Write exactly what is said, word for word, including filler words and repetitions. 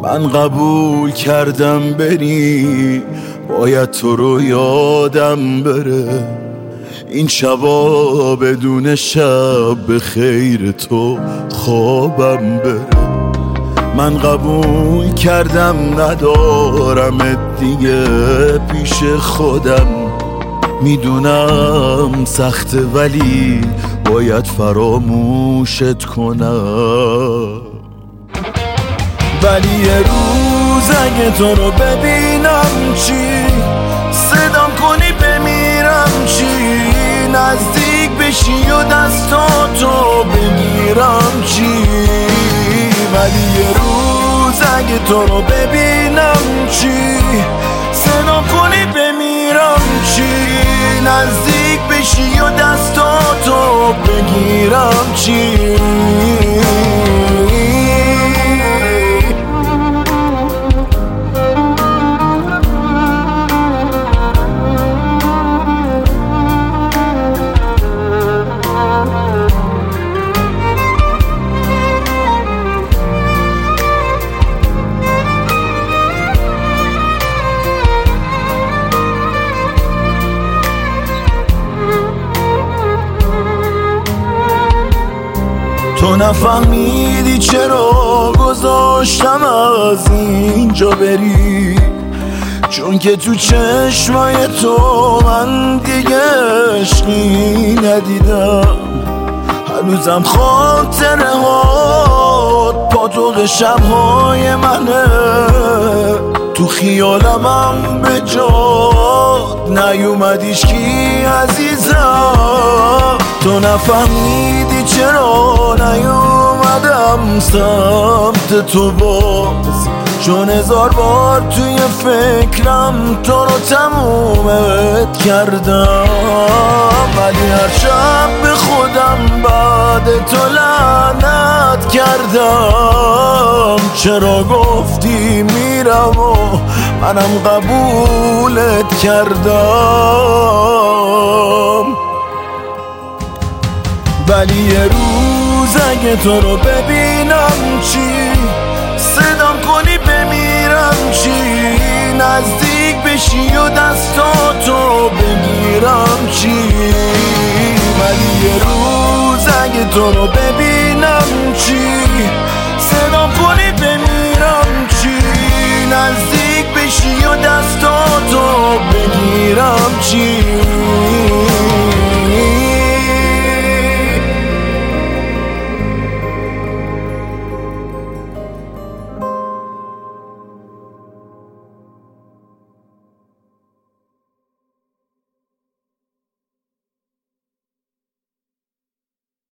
من قبول کردم بری، باید تو رو یادم بره. این شبا بدون شب به خیر تو خوابم بره. من قبول کردم ندارم دیگه پیش خودم. میدونم سخته ولی باید فراموشت کنم. ولی یه روز اگه تو رو ببینم چی، صدام کنی بمیرم چی، نزدیک بشی و دستاتو بگیرم چی. ولی یه روز اگه تو رو ببینم چی، صدام کنی بمیرم چی، نزدیک بشی و دستاتو بگیرم چی. تو نفهمیدی چرا گذاشتم از اینجا بری، چون که تو چشمای تو من دیگه عشقی ندیدم. هنوزم خاطره هات پاتوق شبهای منه، تو خیالمم به جاد نیومدیش کی عزیزم. تو نفهمیدی چرا نیومدم سمت تو باز، چون هزار بار توی فکرم تو رو تمومت کردم. ولی هر شب به خودم بعد تو لعنت کردم. چرا گفتی میرم و منم قبولت کردم. ولی یه روز اگه تو رو ببینم چی، صدام کنی بمیرم چی، نزدیک بشی و دستاتو بگیرم چی. ولی یه روز اگه تو رو ببینم چی، صدام کنی بمیرم چی، نزدیک بشی و دستاتو بگیرم چی.